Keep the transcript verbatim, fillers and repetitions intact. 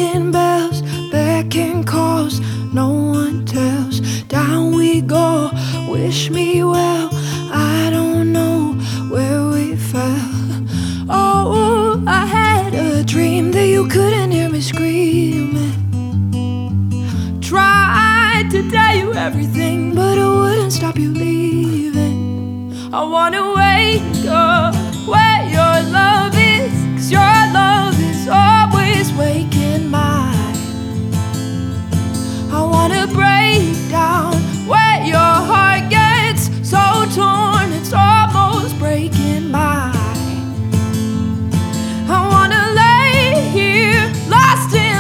ringing bells, beckon calls, no one tells. Down we go, wish me well. I don't know where we fell. Oh, I had a dream that you couldn't hear me screaming. Tried to tell you everything, but it wouldn't stop you leaving. I wanna wait